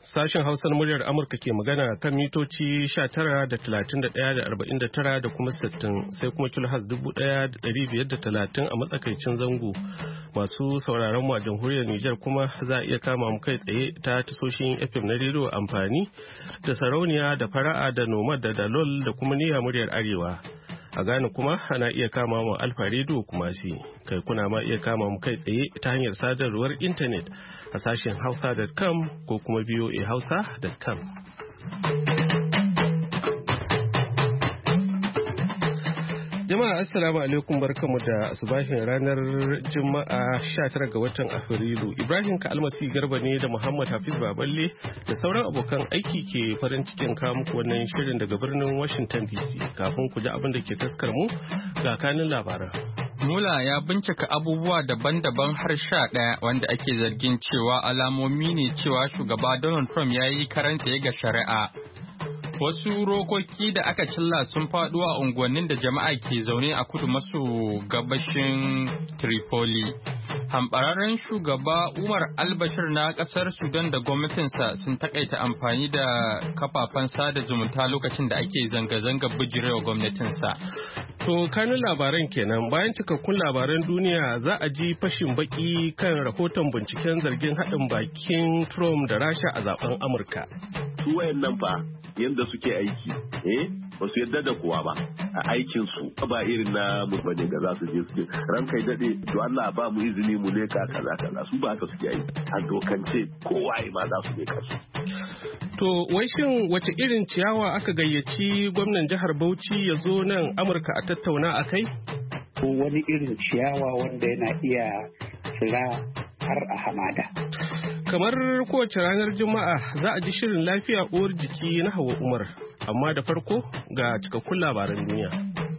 Sashen Hausar muryar Amurka ke magana kan mitoci 19 da 31 da 49 da kuma 60 sai kuma kilohaz 1530 a matsakaicin zango. Masu sauraron mu a jamhuriyar Nijar kuma za a iya kama mu kai tsaye ta tasoshin FM na rediyo amfani da sarauniya da fara'a da nomad da dalol da kuma niyya muryar Arewa. A Ghana kuma ana iya kama mu Alfa Radio kuma kai kuna ma iya kama mu kai tsaye ta hanyar sadarwar intanet a sashen hausa.com ko kuma voahausa.com. Jama'a assalamu alaikum barkamu da asubahin ranar Juma'a 19 ga watan Afrilu. Ibrahim Kalmasi Garba ne da Muhammad Hafiz Baballe da sauran abokan aiki ke farin cikin kawo muku wannan shirin daga birnin Washington DC. Kafin ku ji abin da ke taskar mu ga kanin labaran. Mula ya bincika abubuwa daban-daban har 11 wanda ake zargin cewa alamomi ne cewa shugaba Donald Trump ya yi karan tsaye ga shari'a. Wasu rokoki da aka cilla sun faɗo a unguwannin da jama'a ke zaune a kudu maso gabashin Tripoli. Hambararren shugaba Umar al-Bashir na ƙasar Sudan da gwamnatinsa sun takaita amfani da kafafen sada zumunta lokacin da ake zanga-zanga bijirewa gwamnatinsa. To kanin labaran kenan bayan cikakkun labaran duniya za a ji fashin baki kan rahoton binciken zargin haɗin bakin Trump da Rasha a zaben Amurka. Su wayannan fa yanda suke aiki ba su yadda da kowa ba a aikin su ba irin na mu bane ga za su je su ran kai dade to Allah ba mu izini mu ne ka kaza su ba haka suke aiki a dokance kowa ma za su ne kasu. To wai shin wace irin ciyawa aka gayyaci gwamnan jihar Bauchi ya zo nan Amurka a tattauna a kai? Ko wani irin ciyawa wanda yana iya tsira har a hamada. Kamar kowace ranar Juma'a za a ji shirin lafiya uwar jiki na Hauwa Umar, amma da farko ga cikakkun labaran duniya.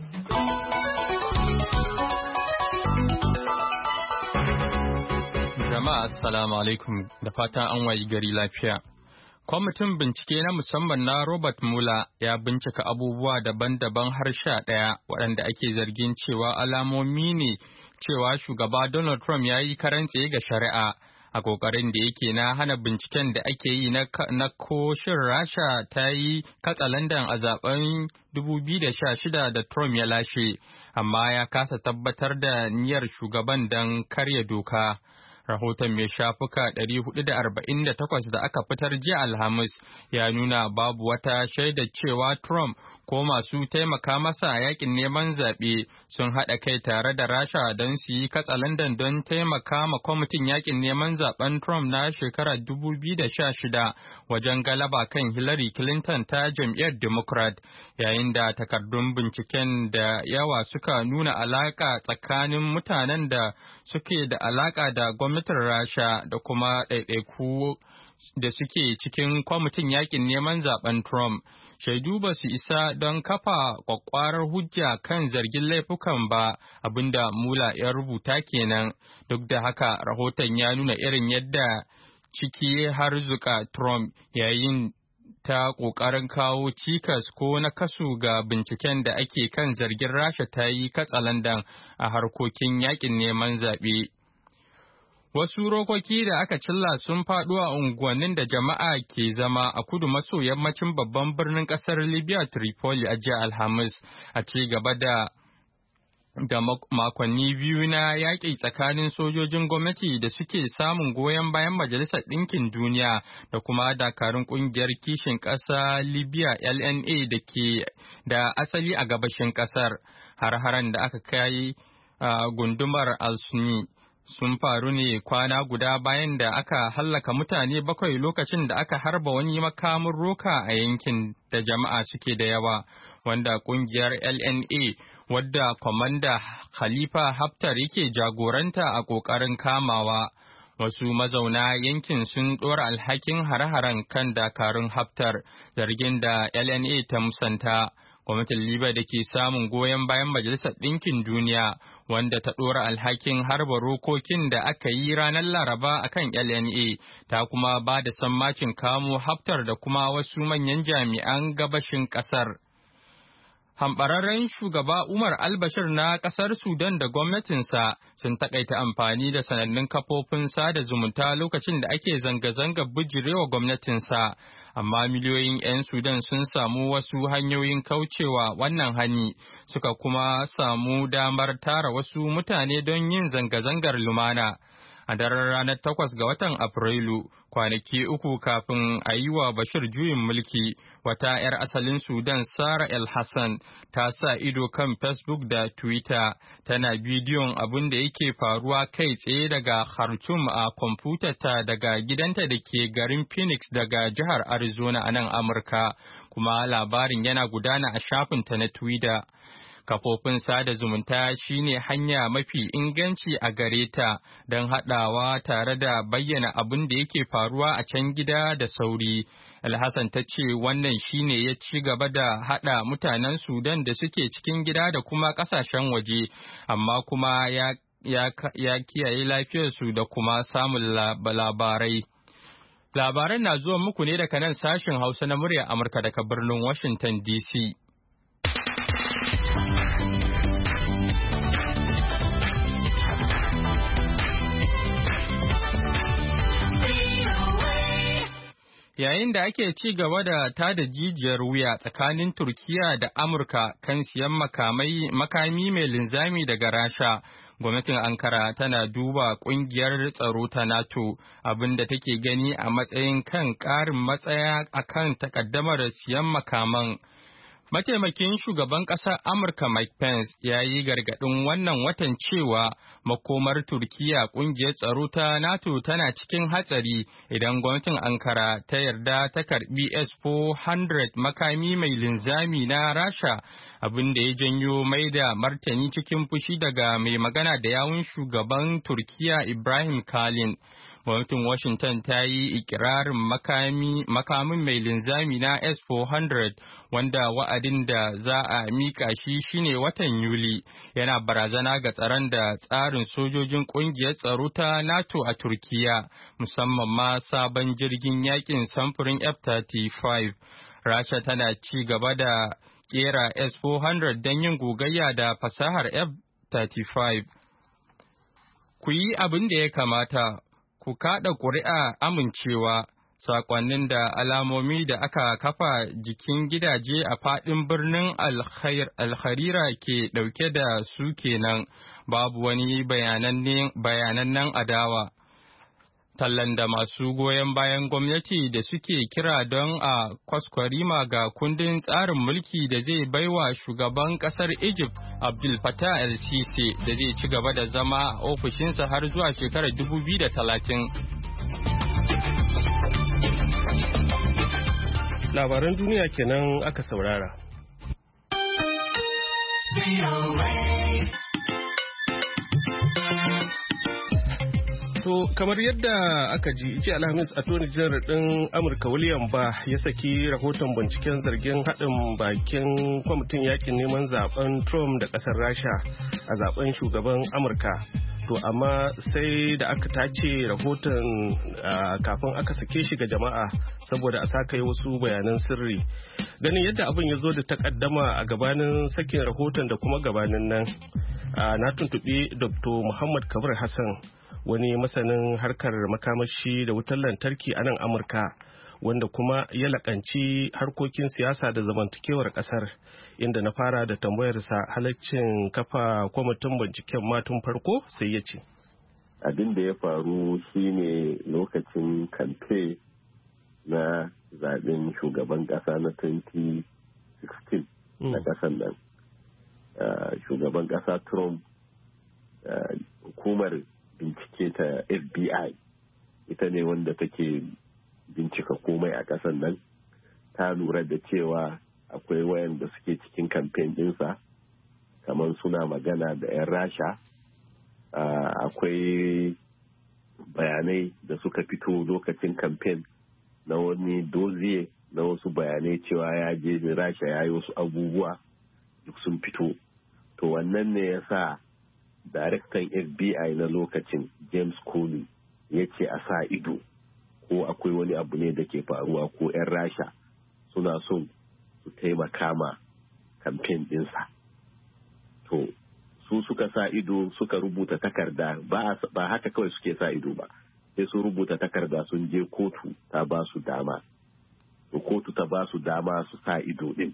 Jama'a assalamu alaikum da fatan an wayi gari lafiya. Kwamitin bincike na musamman na Robert Mueller ya bincika abubuwa daban-daban har 11 waɗanda ake zargin cewa alamomi ne cewa shugaba Donald Trump ya yi karan tsaye ga shari'a. A ƙoƙarin da yake na hana binciken da ake yi na ko shin Rasha ta yi katsalandan a zaben 2016 da Trump ya lashe, amma ya kasa tabbatar da niyyar shugaban don karya doka. Rahoton mai shafuka 448 da aka fitar jiya Alhamis ya nuna babu wata shaida cewa Trump ko masu taimaka masa a yakin neman zaɓe sun haɗa kai tare da Rasha don su yi katsalandan don taimaka ma kwamitin yakin neman zaɓen Trump na shekarar 2016 wajen galaba kan Hillary Clinton ta jam'iyyar Democrat, yayin da takardun binciken da yawa suka nuna alaƙa tsakanin mutanen da suke da alaƙa da gwamnatin Rasha da kuma ɗaiɗaiku da suke cikin kwamitin yakin neman zaɓen Trump. Shaidu ba su isa don kafa kwakwarar hujja kan zargin laifukan ba, abinda Mueller ya rubuta kenan. Duk da haka rahoton ya nuna irin yadda ciki har zuka Trump yayin ta ƙoƙarin kawo cikas ko na kasu ga binciken da ake kan zargin Rasha ta yi katsalandan a harkokin yakin neman zaɓe. Wasu rokoki da aka cilla sun faɗo a unguwannin da jama'a ke zama a kudu maso yammacin babban birnin ƙasar Libya Tripoli a jiya Alhamis, a ci gaba da makonni biyu na yaƙi tsakanin sojojin gwamnati da suke samun goyon bayan Majalisar Ɗinkin Duniya da kuma dakarun ƙungiyar kishin ƙasa Libya LNA da ke da asali a gabashin ƙasar. Har-haren da aka kai gundumar Al-Suni sun faru ne kwana guda bayan da aka hallaka mutane 7 lokacin da aka harba wani makamin roka a yankin da jama'a suke da yawa, wanda kungiyar LNA wadda kwamanda Khalifa Haftar yake jagoranta a ƙoƙarin kamawa. Wasu mazauna yankin sun ɗora alhakin hare-haren kan dakarun Haftar, zargin da LNA ta musanta. Gwamnatin Libya da ke samun goyon bayan Majalisar Ɗinkin Duniya, wanda ta ɗora alhakin harba rokokin da aka yi ranar Laraba akan LNA, ta kuma ba da sammacin kamo Haftar da kuma wasu manyan jami'an gabashin ƙasar. Hamɓararren shugaba Umar al-Bashir na ƙasar Sudan da gwamnatinsa sun taƙaita amfani da sanannun kafofin sada zumunta lokacin da ake zanga-zanga bijirewa gwamnatinsa, amma miliyoyin 'yan Sudan sun samu wasu hanyoyin kaucewa wannan hani, suka kuma samu damar tara wasu mutane don yin zanga-zangar lumana. A daren ranar 8 ga watan Afrilu, kwanaki uku kafin a yi wa Bashir juyin mulki, wata 'yar asalin Sudan Sara El Hassan ta sa ido kan Facebook da Twitter, tana bidiyon abin da yake faruwa kai tsaye daga Khartoum a kwamfutarta daga gidanta da ke garin Phoenix daga jihar Arizona a nan Amurka, kuma labarin yana gudana a shafinta na Twitter. Kafofin sada zumunta shine hanya mafi inganci a gare ta don haɗawa tare da bayyana abin da yake faruwa a can gida da sauri. Alhassan ta ce wannan shine ya ci gaba da haɗa mutanen Sudan da suke cikin gida da kuma ƙasashen waje, amma kuma ya kiyaye lafiyarsu da kuma samun labarai. Labaran na zuwa muku ne daga nan sashen Hausa na muryar Amurka daga birnin Washington DC. Yayin da ake ci gaba da tada jijiyar wuya tsakanin Turkiyya da Amurka kan siyan makami mai linzami daga Rasha, gwamnatin Ankara tana duba ƙungiyar tsaro ta NATO, abinda take gani a matsayin kan ƙarin matsaya akan takaddamar siyan makaman. Mataimakin shugaban ƙasar Amurka Mike Pence ya yi gargaɗin wannan watan cewa makomar Turkiyya ƙungiyar tsaro ta NATO tana cikin hatsari idan gwamnatin Ankara ta yarda ta karɓi S-400 makami mai linzami na Rasha, abin da ya janyo mai da martani cikin fushi daga mai magana da yawun shugaban Turkiyya Ibrahim Kalin. Gwamnatin Washington ta yi ikirarin makamin mai linzami na S-400 wanda wa'adin da za a mika shi shine watan Yuli, yana barazana ga tsaron da tsarin sojojin ƙungiyar tsaro ta NATO a Turkiyya, musamman ma sabon jirgin yakin samfurin F-35. Rasha tana ci gaba da kera S-400 don yin gogayya da fasahar F-35. Ku yi abin da ya kamata. Ku kaɗa ƙuri'a amincewa, saƙonnin da alamomi da aka kafa jikin gidaje a faɗin birnin Alharira ke ɗauke da su kenan, babu wani bayanannen adawa. Tallan da masu goyon bayan gwamnati da suke kira don a kwaskwarima ga kundin tsarin mulki da zai baiwa shugaban ƙasar Egypt Abdel Fattah el-Sisi da zai ci gaba da zama a ofishinsa har zuwa shekarar 2030. Labaran duniya kenan aka saurara. To kamar yadda aka ji ce Alhamis Attorney General ɗin Amurka William Barr ya saki rahoton binciken zargin haɗin bakin kwamitin yakin neman zaben Trump da ƙasar Rasha a zaben shugaban Amurka. To amma sai da aka tace rahoton kafin aka sake shi ga jama'a saboda a saka yi wasu bayanan sirri. Ganin yadda abin ya zo da takaddama a gabanin sakin rahoton da kuma gabanin nan, na tuntuɓi Dr. Muhammad Kabir Hassan, wani masanin harkar makamashi da wutar lantarki a nan Amurka, wanda kuma ya lakanci harkokin siyasa da zamantakewar kasar, inda na fara da tambayarsa halaccin kafa kwamitin binciken matun farko sai ya ce. Abin da ya faru shine lokacin kamfe na zaben shugaban kasa na 2016 na kasan nan. Shugaban kasa Trump, hukumar bincike ta FBI ita ne wanda take bincika komai a ƙasar nan, ta lura da cewa akwai wayanda suke cikin kamfen ɗinsa kamar suna magana da 'yan Rasha. Akwai bayanai da suka fito lokacin kamfen na wani doziye na wasu bayanai cewa ya je Rasha ya yi wasu abubuwa duk sun fito. To wannan ne ya sa daraktan FBI na lokacin James Comey ya ce a sa ido ko akwai wani abu ne da ke faruwa ko 'yan Rasha suna son su taimaka ma kamfen ɗinsa. To su suka sa ido suka rubuta takarda ba haka kawai suke sa ido ba, sai su rubuta takarda sun je kotu ta ba su dama. To kotu ta ba su dama su sa ido ɗin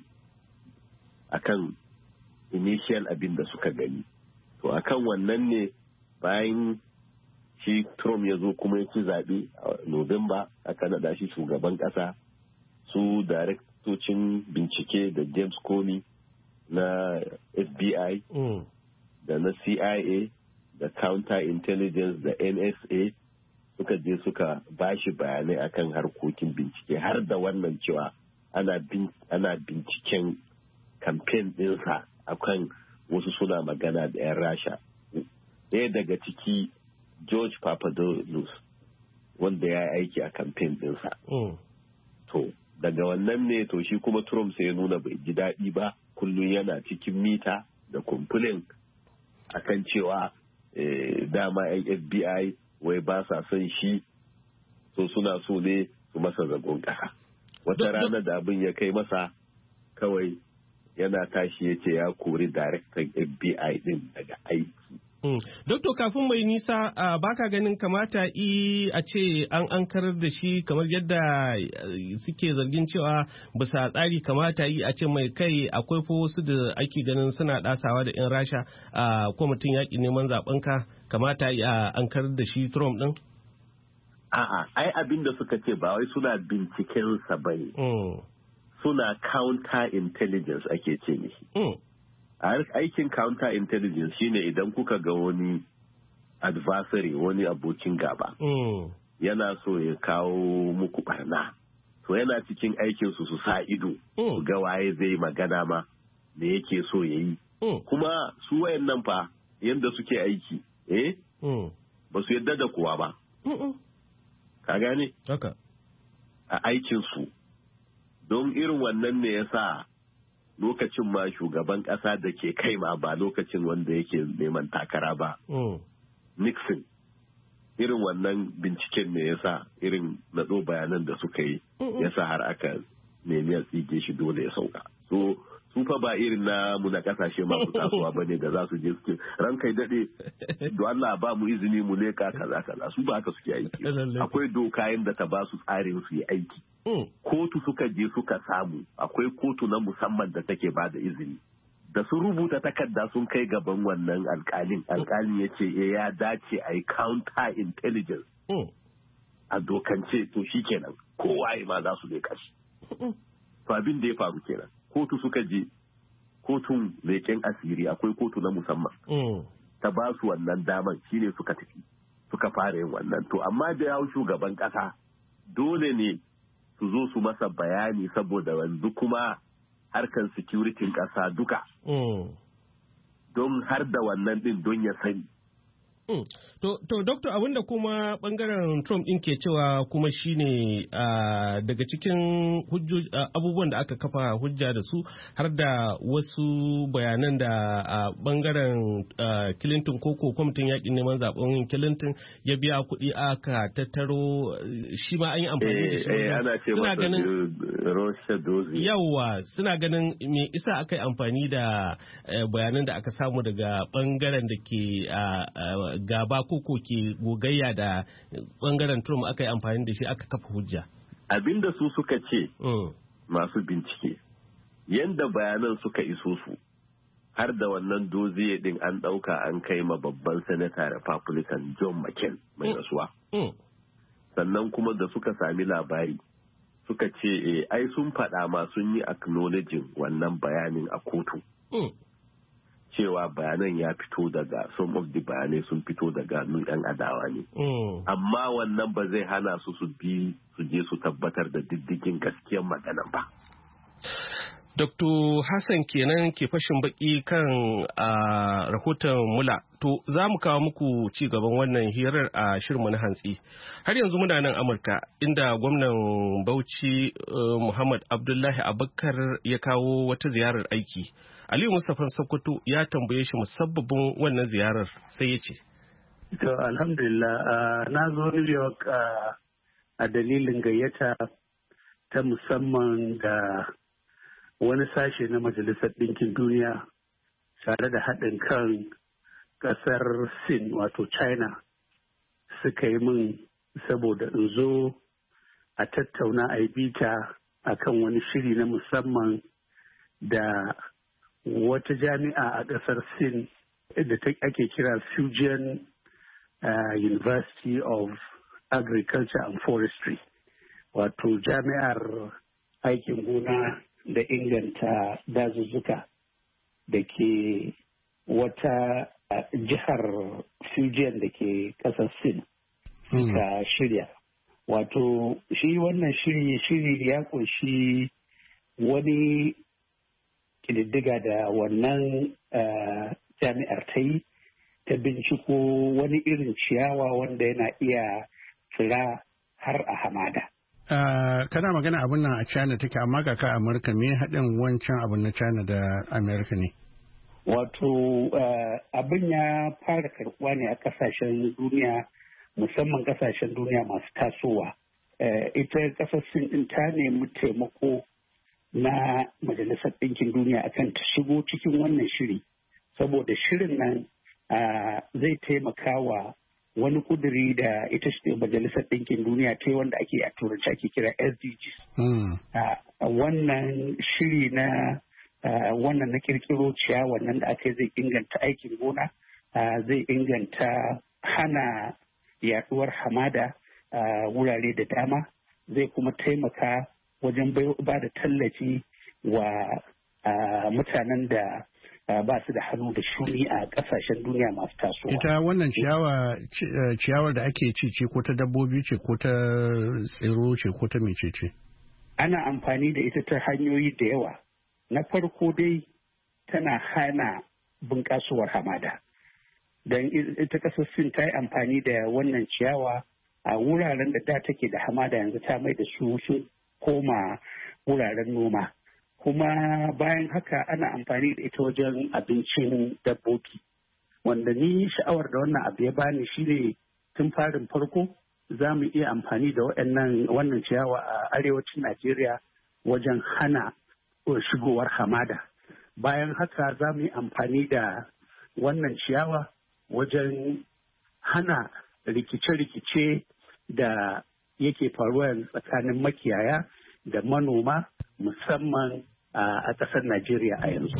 akan initial abin da suka gani. To akan wannan ne bayan shi Trump ya zo kuma ya ci zaɓe a Nuwamba, aka naɗa shi shugaban ƙasa, su daraktocin bincike da James Comey na FBI da na CIA da Counter Intelligence da NSA suka je suka bashi bayanai akan harkokin bincike, har da wannan cewa ana binciken kamfen ɗinsa akan wasu suna magana da 'yan Rasha. Ɗaya daga ciki George Papadopoulos, wanda ya aiki a kamfen ɗinsa. To daga wannan ne to shi kuma Trump sai ya nuna bai ji daɗi ba, kullum yana cikin mita da kumfulin akan cewa dama 'yan FBI wai ba sa son shi, so suna so ne su masa zagon ƙasa. Wata rana da abin ya kai masa kawai yana tashi ya ce ya kori daraktan FBI din daga aiki. Doktor, kafin mai nisa baka ganin kamata a ce an ankarar da shi kamar yadda suke zargin cewa bisa tsari kamata a ce mai kai akwai fa wasu da ake ganin suna dasawa da 'yan Rasha a kwamitin yaƙi neman zaɓenka, kamata a ankarar da shi Trump din? A'a, ai abin da suka ce ba wai suna bincikensa ba ne. Suna counter intelligence ake ce mishi. Aikin counter intelligence shine idan kuka ga wani adversary, wani abokin gaba yana so ya kawo muku barna, to yana cikin aikin su sa ido su ga waye zai magana ma me yake so ya yi. Kuma su wayannan fa yanda suke aiki ba su yadda da kowa ba. Ka gane? A aikin su. Don irin wannan ne ya sa lokacin ma shugaban ƙasa da ke kai ma ba lokacin wanda yake neman takara ba. Nixon, irin wannan binciken ne ya sa irin naɗo bayanan da suka yi ya sa har aka nemi a tsige shi dole ya sauka. So, su fa ba irin na muna kasashe masu tasowa ba ne da za su je suke ran kai daɗe don Allah ba mu izini mu leka kaza kaza, su ba haka suke aiki. Akwai doka yadda ta ba su tsarin su yi aiki. Kotu suka je suka samu, akwai kotu na musamman da take ba da izini. Da sun rubuta takarda sun kai gaban wannan alkalin ya ce ya dace a yi counter intelligence a dokance, to shi kenan kowa ma za su leka shi. To abin da ya faru kenan, kotu suka je, kotun leƙen asiri, akwai kotu na musamman ta ba su wannan daman, shine suka tafi suka fara yin wannan. To amma da yawo shugaban ƙasa dole ne su zo su masa bayani, saboda yanzu kuma harkan security ƙasa duka don har da wannan din don ya sani. To, Doktor, abinda kuma bangaren Trump ɗin ke cewa kuma shine daga cikin abubuwan da aka kafa hujja da su har da wasu bayanan da bangaren Clinton koko kwamitin yakin neman zaben Clinton ya biya kuɗi aka tattaro, shi ma an yi amfani da shi. Ana ce masa Russia dozi. Yawwa, suna ganin me isa aka yi amfani da bayanan da aka samu daga bangaren da ke gaba koko ke gogayya da bangaren Trump aka yi amfani da shi aka kafa hujja. Abinda su suka ce masu bincike, yanda bayanan suka iso su har da wannan doziye din an ɗauka an kai ma babban Senator Republican John McCain mai rasuwa. Sannan kuma da suka sami labari suka ce ai sun faɗa ma sun yi acknowledging wannan bayanin a kotu. Cewa bayanan ya fito daga, some of the bayanai sun fito daga yan adawa ne. Amma wannan ba zai hana su je su tabbatar da diddigin gaskiyar maganan ba. Dr. Hassan kenan ke fashin baki kan rahoton Mula. To za mu kawo muku ci gaban wannan hirar a shirinmu na hantsi. Har yanzu muna nan Amurka, inda gwamnan Bauchi Muhammad Abdullahi Abubakar ya kawo wata ziyarar aiki. Aliyu Mustapha Sokoto ya tambaye shi musabbabin wannan ziyarar, sai ya ce. To alhamdulillah na zo New York a dalilin gayyata ta musamman da wani sashe na Majalisar Ɗinkin Duniya tare da haɗin kan ƙasar Sin wato China suka yi min saboda in zo a tattauna a yi bita a kan wani shiri na musamman da wata jami'a a ƙasar Sin da ake kira Fujian University of Agriculture and Forestry, wato jami'ar aikin gona da inganta dazuzzuka da ke wata jihar Fujian da ke ƙasar Sin ka shirya. Wato shi wannan shiri ya kunshi wani ƙididdiga da wannan jami'ar ta yi ta binciko wani irin ciyawa wanda yana iya tsira har a hamada. Kana magana abin nan a China take amma ga ka Amurka me haɗin wancan abin na China da Amerika ne? Wato abin ya fara karɓuwa ne a ƙasashen duniya, musamman ƙasashen duniya masu tasowa. Ita ƙasar Sin ɗin ta nemi taimako na Majalisar Ɗinkin Duniya akan ta shigo cikin wannan shiri, saboda shirin nan zai taimaka wa wani kuduri da ita Majalisar Ɗinkin Duniya ta yi wanda ake a turanci ake kira SDGs. Wannan shiri na wannan na kirkiro ciyawa nan da aka zai inganta aikin gona, zai inganta hana yaduwar hamada a wurare da dama, zai kuma taimaka wajen ba da tallafi wa mutanen da ba su da hannu da shuni a kasashen duniya masu tasowa. Ita wannan ciyawar da ake ci ce ko ta dabbobi ce ko ta tsiro ce ko ta mece ce? Ana amfani da ita ta hanyoyi da yawa. Na farko dai tana hana bunƙasowar hamada. Don ita ƙasar Sin ta yi amfani da wannan ciyawa a wuraren da da take da hamada, yanzu ta mai da su sun koma wuraren noma. Kuma bayan haka ana amfani da ita wajen abincin dabbobi, wanda ni sha'awar da wannan abu ya bani shine tun farin farko za mu iya amfani da wannan ciyawa a arewacin Najeriya wajen hana shigowar hamada. Bayan haka za mu yi amfani da wannan ciyawa wajen hana rikice-rikice da yake faruwa tsakanin makiyaya da manoma musamman a ƙasar Najeriya a yanzu.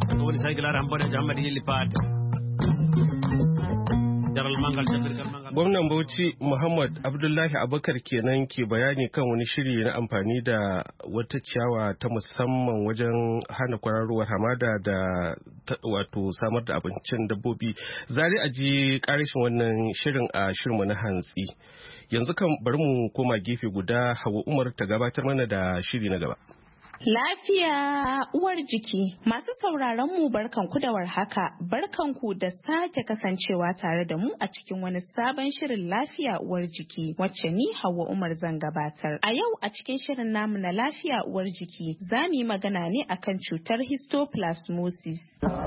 Gwamnan Bauchi Muhammad Abdullahi Abubakar kenan ke bayani kan wani shiri na amfani da wata ciyawa ta musamman wajen hana kwararowar hamada da wato samar da abincin dabbobi. Zari a ji ƙarashin wannan shirin a shirinmu na hantsi. Yanzu kan bari mu koma gefe guda, Hauwa Umar ta gabatar mana da shiri na gaba. Lafiya uwar jiki. Masu sauraron mu barkanku da warhaka, barkanku da sake kasancewa tare da mu a cikin wani sabon shirin lafiya uwar jiki wacce ni Hauwa Umar zan gabatar. A yau a cikin shirin namu na lafiya uwar jiki za mu yi magana ne akan cutar histoplasmosis.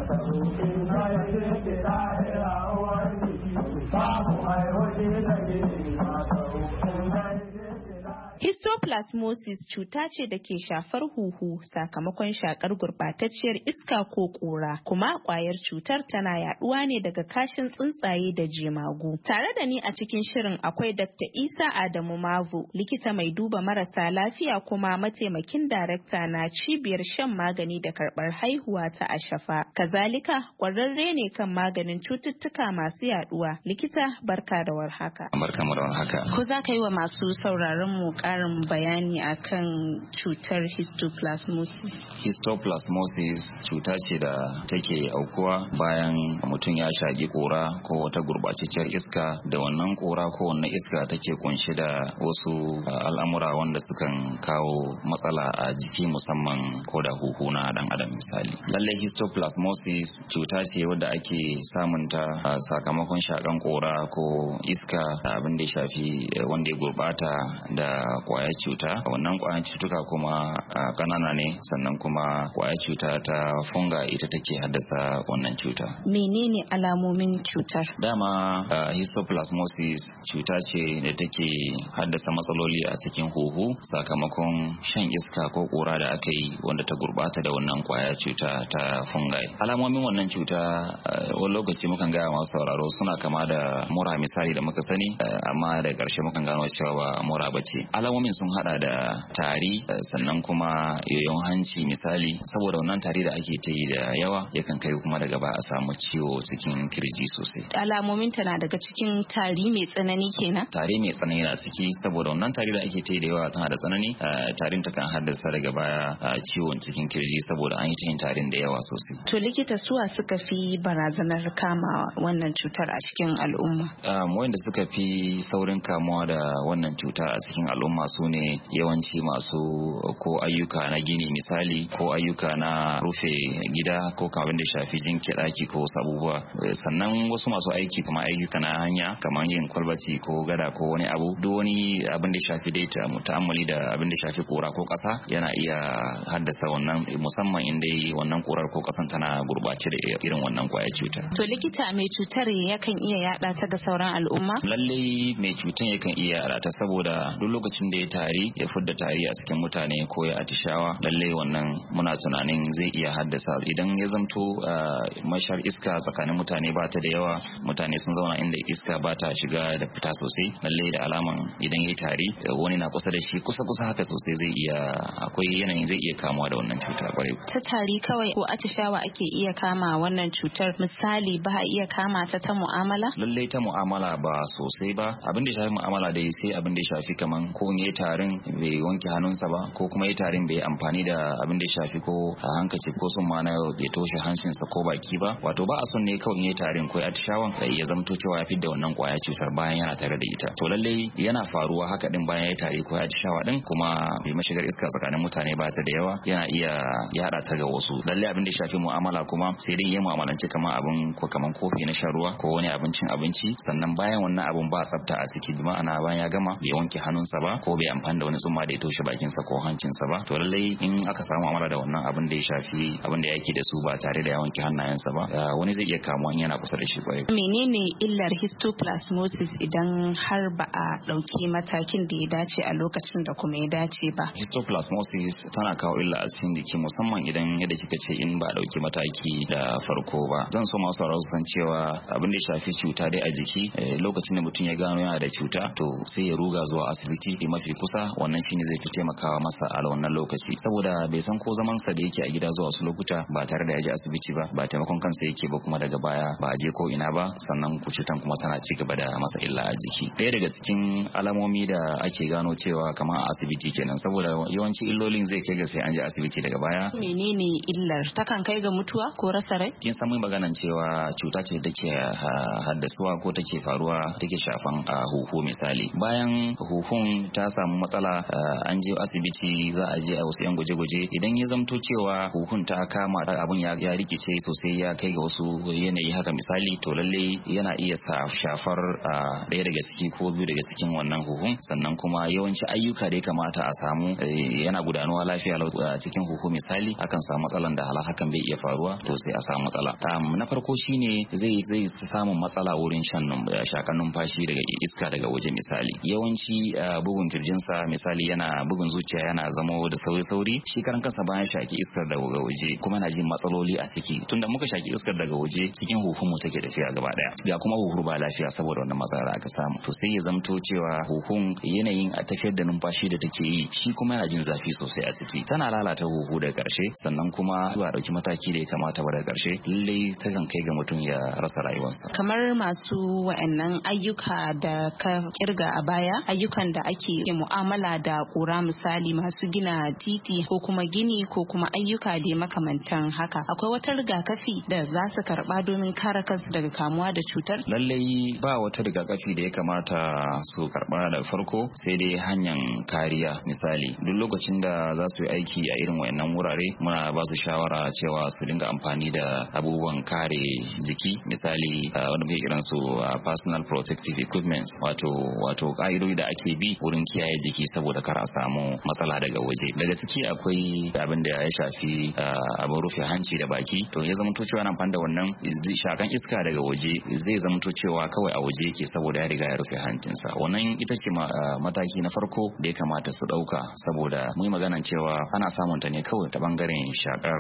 Histoplasmosis cuta ce da ke shafar huhu sakamakon shakar gurbatacciyar iska ko ƙura, kuma ƙwayar cutar tana yaduwa ne daga kashin tsuntsaye da jemagu. Tare da ni a cikin shirin akwai Dr. Isa Adamu Mavu, likita mai duba marasa lafiya kuma mataimakin darakta na cibiyar shan magani da karɓar haihuwa ta Ashafa. Kazalika ƙwararre ne kan maganin cututtuka masu yaduwa. Likita barka da warhaka. Barka mu da warhaka. Ko za ka yi wa masu sauraron mu ƙarin bayani akan cutar histoplasmosis? Histoplasmosis cuta ce da take aukuwa bayan mutum ya shagi ƙura ko wata gurɓatacciyar iska, da wannan ƙura ko wannan iska take kunshe da wasu al'amura wanda sukan kawo matsala a jiki, musamman ko da huhu na dan adam misali. Lallai histoplasmosis cuta ce wadda ake samunta sakamakon shakan ƙura ko iska, abin da ya shafi wanda ya gurɓata da kwayar kwayar cuta. Wannan kwayar cutuka kuma kanana ne, sannan kuma kwayar cuta ta funga ita take haddasa wannan cuta. Menene alamomin cutar? Dama histoplasmosis cuta ce da take haddasa matsaloli a cikin huhu sakamakon shan iska ko kura da aka yi wanda ta gurbata da wannan kwayar cuta ta fungi. Alamomin wannan cuta wani lokaci mukan gaya masu sauraro suna kama da mura misali da muka sani, amma da ƙarshe mukan gano cewa ba mura bace. Alamomin sun hada da tari, sannan kuma yoyon hanci misali, saboda wannan tari da ake ta yi da yawa yakan kai kuma daga ba a samu ciwo cikin kirji sosai. Alamomin ta na daga cikin tari mai tsanani kenan? Tari mai tsanani na ciki, saboda wannan tari da ake ta yi da yawa tana da tsanani, tarin ta kan haddasa daga baya ciwon cikin kirji saboda an yi ta yin tarin da yawa sosai. To likita, suwa suka fi barazanar kama wannan cutar a cikin al'umma? Wanda suka fi saurin kamuwa da wannan cuta a cikin al'umma su ne yawanci masu ko ayyuka na gini misali, ko ayyuka na rufe gida, ko abin da shafi jinke daki ko wasu abubuwa. Sannan wasu masu aiki kuma ayyuka na hanya kamar yin kwalbati ko gada ko wani abu, duk wani abin da shafi dai ta'ammali da abin da shafi kura ko kasa yana iya haddasa wannan, musamman inda wannan kurar ko kasan tana gurbace da irin wannan kwayar cuta. To likita, mai cutar yakan iya yada ta ga sauran al'umma? Lalle mai cutar yakan iya yada ta, saboda duk lokacin da ya tari ya fidda tari a cikin mutane ko ya atishawa, lalle wannan muna tunanin zai iya haddasa. Idan ya zamto mashar iska tsakanin mutane ba ta da yawa, mutane sun zauna inda iska ba ta shiga da fita sosai, lalle da alaman idan ya tari wani na kusa da shi kusa haka sosai zai iya, akwai yanayin zai iya kamuwa da wannan cuta kwarai. Ta tari kawai ko atishawa ake iya kama wannan cutar? Misali, ba a iya kama ta mu'amala? Lallai ta mu'amala ba sosai ba. Abin da ya shafi mu'amala dai sai abin da ya shafi kaman ko ya tarin bai wanke hannunsa ba, ko kuma ya tarin bai amfani da abin da ya shafi ko a hankaci ko sun ma na ya toshe hancinsa ko baki ba. Wato ba a son ne kawai ya tarin ko atishawan ya zamto cewa ya fidda wannan kwaya cutar bayan yana tare da ita. To lallai yana faruwa haka din bayan ya tari ko atishawa din, kuma bai mashigar iska tsakanin mutane ba ta da yawa, yana iya yada ta ga wasu. Lallai abin da ya shafi mu'amala kuma sai dai ya mu'amalance kamar abin ko kamar kofi na shan ruwa ko wani abincin abinci, sannan bayan wannan abun ba tsafta a ciki, bi ma'ana bayan ya gama bai wanke hannunsa ba ko bai amfani da wani tsumma da ya toshe bakinsa ko hancinsa ba. To lallai in aka samu mu'amala da wannan abin da ya shafi abin da yake da su ba tare da ya wanke hannayensa ba, wani zai iya kamuwa in yana kusa da shi kwarai. Menene illar histoplasmosis idan har ba a ɗauki matakin da ya dace a lokacin da kuma ya dace ba? Histoplasmosis tana kawo illa a cikin jiki, musamman idan yadda kika ce in ba a ɗauki mataki da farko ba. Zan so masu sauraro su san cewa abin da ya shafi cuta dai a jiki, lokacin da mutum ya gano yana da cuta to sai ya ruga zuwa asibiti mafi kusa. Wannan shine zai fi taimakawa masa a wannan lokaci, saboda bai san ko zaman sa da yake a gida zuwa wasu lokuta ba tare da ya je asibiti ba taimakon kansa yake ba, kuma daga baya ba a je ko ina ba, sannan cutan kuma tana ci gaba da masa illa a jiki. Ɗaya daga cikin alamomi da ake gano cewa kamar a asibiti kenan, saboda yawanci illolin zai kai ga sai an je asibiti daga baya. Menene illar? Takan kai ga mutuwa ko rasa rai? Kin san mun maganan cewa cuta ce da ke haddasuwa ko take faruwa take shafan huhu misali. Bayan huhun ta samu matsala, an je asibiti za a je a wasu yan gwaje-gwaje. Idan ya zamto cewa huhun ta kama abun ya rikice sosai ya kai ga wasu yanayi haka misali, to lalle yana iya shafar ɗaya daga ciki ko biyu daga cikin wannan huhun. Sannan kuma yawanci ayyuka da ya kamata a samu yana gudanuwa lafiya a cikin huhu misali, akan samu matsalan da hakan bai iya faruwa, to sai a samu matsala. Na farko shine zai samu matsala wurin shakan numfashi daga iska daga waje misali. Yawanci bugun kirjinsa misali, yana bugun zuciya yana zama da sauri. Shi karan kansa bayan shaki iskar daga waje kuma na jin matsaloli a ciki, tunda muka shaki iskar daga waje cikin huhun mu take tafiya gaba daya, ga kuma huhu ba lafiya saboda wannan matsala aka samu. To sai ya zamto cewa huhun yanayin a tafiyar da numfashi da take yi, shi kuma yana jin zafi sosai a ciki, tana lalata huhu daga karshe. Sannan kuma ba dauki mataki da ya kamata ba daga karshe, lallai ta kan kai ga mutum ya rasa rayuwarsa. Kamar masu wa'annan ayyuka da ka kirga a baya, ayyukan da ake mu'amala da kura misali, masu gina titi ko kuma gini ko kuma ayyuka da makamantan haka, akwai wata rigakafi da za su karba domin kare kansu daga kamuwa da cutar? Lallai ba wata rigakafi da ya kamata su karba da farko, sai dai hanyar kariya. Misali, duk lokacin da za su yi aiki a irin wayannan wurare, muna ba su shawara cewa su dinga amfani da abubuwan kare jiki. Misali, wanda muke kiran su personal protective equipment, wato ka'idodi da ake bi wurin kiyaye jiki saboda kar a samu matsala daga waje. Daga ciki akwai abin da ya shafi abin rufe hanci da baki, to ya zamanto cewa ana amfani da wannan shakan iska daga waje zai zamanto cewa kawai a waje yake saboda ya riga ya rufe hancinsa. Wannan ita ce mataki na farko da ya kamata su dauka, saboda mu yi maganan cewa ana samun ta ne kawai ta bangaren shakar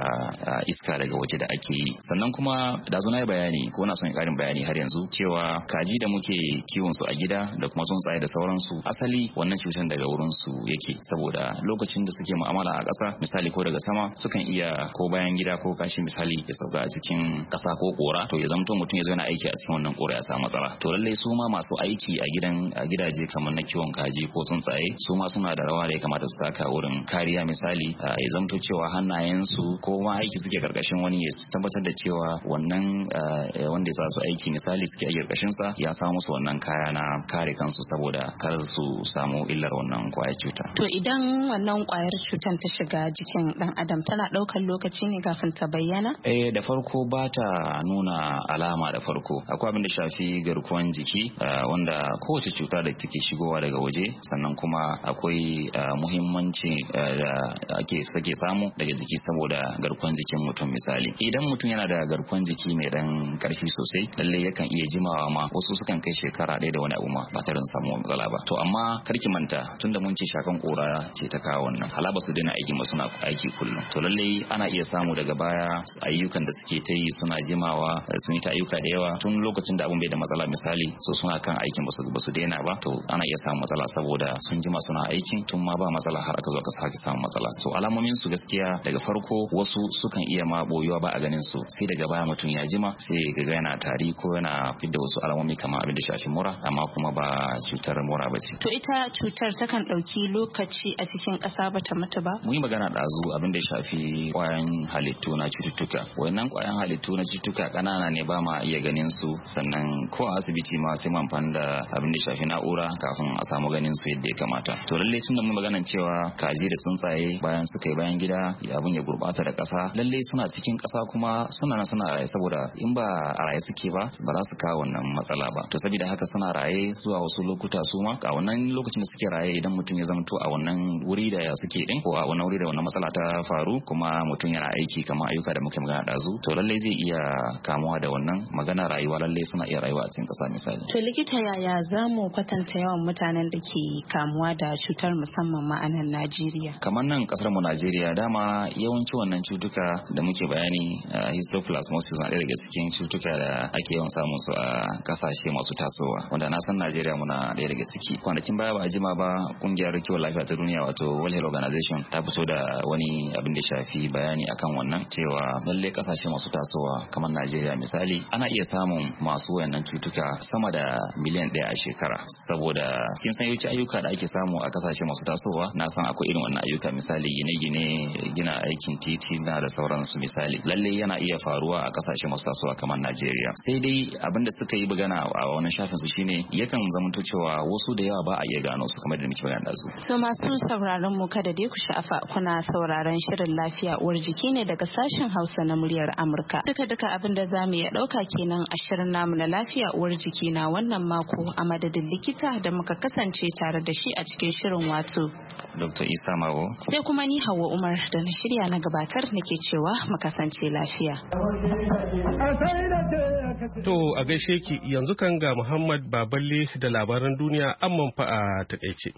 iska daga waje da ake yi. Sannan kuma da zo na yi bayani ko na son karin bayani har yanzu cewa kaji da muke kiwon su a gida da kuma tsuntsaye da sauransu, asali wannan cutar daga wurin su yake, saboda lokacin da suke mu'amala a ƙasa misali ko daga sama sukan iya ko bayan gida ko kashi misali ya sauka a cikin ƙasa ko kora, to ya zamto mutum ya zo yana aiki a cikin wannan kora ya samu matsala. To lallai su ma masu aiki a gidaje kamar na kiwon kaji ko tsuntsaye su ma suna da rawa da ya kamata su taka wurin kariya, misali ya zamto cewa hannayensu ko ma aiki suke karkashin wani ya tabbatar da cewa wannan wanda ya sa su aiki misali suke aiki karkashin sa ya samu musu wannan kaya na kare kansu saboda kar su samu illar wannan kwayar cuta. To idan wannan kwayar cutar ta shiga jikin dan adam tana daukar lokaci ne kafin ta bayyana? Da farko ba ta nuna alama da farko. Akwai abin da shafi garkuwan jiki wanda kowace cuta da take shigowa daga waje, sannan kuma akwai muhimmanci da sake samu daga jiki saboda garkuwan jikin mutum. Misali idan mutum yana da garkuwan jiki mai dan karfi sosai, lalle yakan iya jimawa ma, wasu sukan kai shekara ɗaya da wani abu ma ba tare da samu matsala ba. To amma karki manta tunda mun ce shakan kora ce ta kawo wannan, hala ba su daina aiki ba, suna aiki kullum. To lalle ana iya samu daga baya ayyukan da suke ta yi suna jimawa, sun yi ta ayyuka da yawa tun lokacin da abun bai da matsala misali, so suna kan aikin ba su daina ba, to ana iya samun matsala saboda sun jima suna aikin tun ma ba matsala har aka zo aka sake samun matsala. So alamomin su gaskiya daga farko wasu sukan iya ma boyuwa ba a ganin su, sai daga baya mutum ya jima sai ga yana tari ko yana fidda wasu alamomi kamar abin da shafi mura, amma kuma ba cutar mura ba ce. To ita cutar takan ɗauki lokaci a cikin ƙasa ba ta mutu ba? Mun yi magana ɗazu abin da shafi ƙwayan halittu na cututtuka. Wannan ƙwayan halittu na cututtuka ƙanana ne ba ma iya ganin su, sannan ko a asibiti ma sai mu amfani da abin da shafi na'ura kafin a samu ganin su yadda ya kamata. To lalle tun da mun magana cewa kaji da tsuntsaye bayan suka yi bayan gida abin ya gurbata da ƙasa, lalle suna cikin ƙasa kuma suna raye, saboda in ba a raye suke ba za su kawo wannan matsala ba. To saboda haka suna raye zuwa wasu lokuta su ma a wannan lokacin da suke raye, idan mutum ya zamto a wannan wuri da suke din ko a wannan wuri da wannan matsala ta faru kuma mutum yana aiki kamar ayyuka da muke magana dazu, to lalle zai iya kamuwa da wannan magana rayuwa, lalle suna iya rayuwa a cikin ƙasa misali. To likita, yaya za mu kwatanta yawan mutanen da ke kamuwa da cutar musamman ma a nan Najeriya? Kamar nan kasar mu Najeriya dama yawanci wannan cutuka da muke bayani histoplasmosis na ɗaya daga cikin cutuka da ake yawan samun su a kasashe masu tasowa, wanda na san Najeriya muna ɗaya daga ciki. Kwanakin baya ba a jima ba kungiyar kiwon lafiya ta duniya wato World Health Organization ta fito da wani abin da shafi bayani akan wannan cewa lalle kasashe masu tasowa kamar Najeriya misali ana iya samun masu wayannan cutuka sama da miliyan 1 a shekara, saboda kin san yawanci ayyuka da ake samu a kasashe masu tasowa na san akwai irin wannan ayyuka, misali gine-gine, gina aikin titi na da sauransu misali, lalle yana iya faruwa a kasashe masu tasowa kamar Najeriya. Sai dai abin da suka yi bagana a wannan shafin su shine yakan zamanto cewa wasu da yawa ba a iya gano su kamar da muke magana da su. So masu sauraron mu kada dai ku sha'afa, kuna sauraron shirin lafiya uwar jiki ne daga sashen Hausa na muryar Amurka. Duka abin da zamu iya dauka kenan a shirin namu na lafiya uwar jiki na wannan mako, a madadin likita da muka kasance tare da shi a cikin shirin wato Dr. Isa Mawo. Sai kuma ni Hauwa Umar da na shirya na gabatar nake cewa mu kasance lafiya. To a gaishe ki, yanzu kan ga Muhammad Baballe da labaran duniya amman fa a takaice.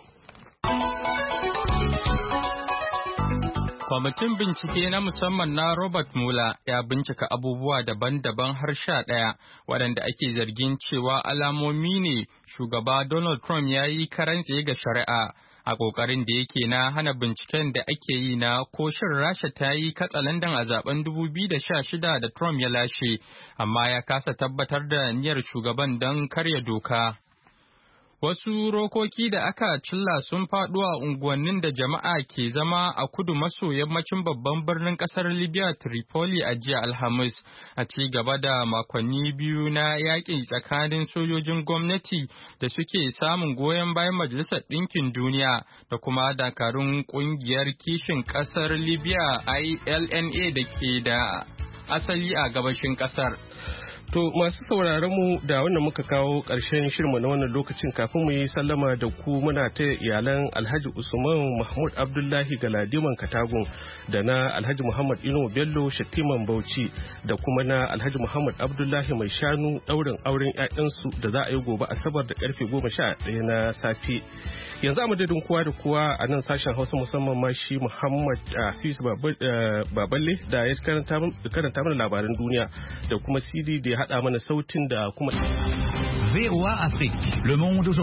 Kwamitin bincike na musamman na Robert Mueller ya bincika abubuwa daban-daban har 11 waɗanda ake zargin cewa alamomi ne shugaba Donald Trump ya yi karan tsaye ga shari'a a ƙoƙarin da yake na hana binciken da ake yi na ko shin Rasha ta yi katsalandan a zaben 2016 da Trump ya lashe, amma ya kasa tabbatar da niyyar shugaban don karya doka. Wasu rokoki da aka cilla sun faɗo a unguwannin da jama'a ke zama a kudu maso yammacin babban birnin ƙasar Libya Tripoli a jiya Alhamis, a ci gaba da makonni biyu na yaƙi tsakanin sojojin gwamnati da suke samun goyon bayan Majalisar Ɗinkin Duniya da kuma dakarun ƙungiyar kishin ƙasar Libya ILNA da ke da asali a gabashin ƙasar. To masu sauraron mu da wannan muka kawo ƙarshen shirmu na wannan lokacin kafin mu yi sallama da ku muna ta iyalan Alhaji Usman Mahmud Abdullahi Galadiman Katagun da na Alhaji Muhammad Ino Bello Shattiman Bauchi da kuma na Alhaji Muhammad Abdullahi Mai Shanu ɗaurin auren 'ya'yansu da za a yi gobe Asabar da karfe 11 na safe. Yanzu a madadin kowa da kowa a nan sashen Hausa musamman ma shi Muhammad Hafiz Baballe da ya karanta mana labaran duniya da kuma CD da ya haɗa mana sautin da kuma VOA Afrique, le monde